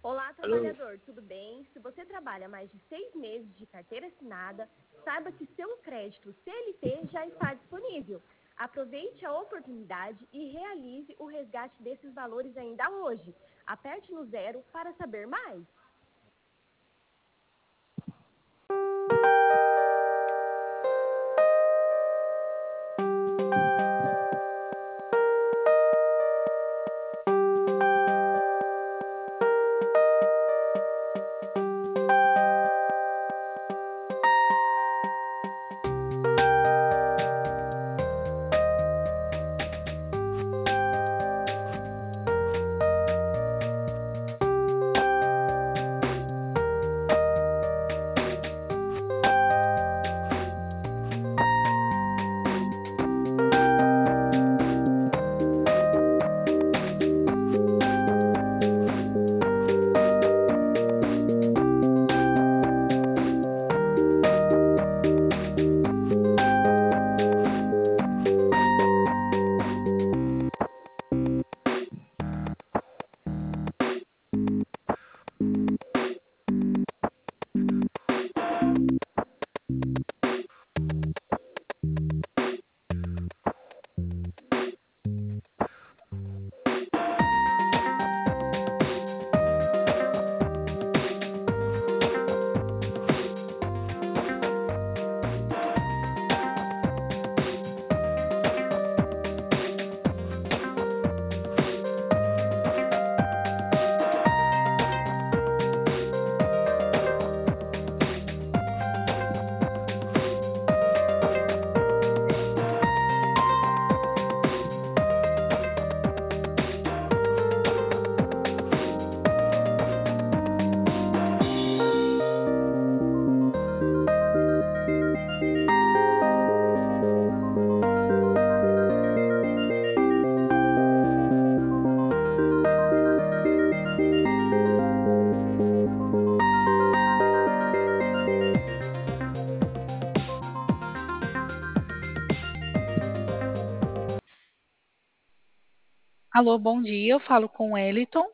Olá, Alô? trabalhador, tudo bem? Se você trabalha mais de 6 meses de carteira assinada, saiba que seu crédito CLT já está disponível. Aproveite a oportunidade e realize o resgate desses valores ainda hoje. Aperte no zero para saber mais. Alô, bom dia. Eu falo com o Wellington.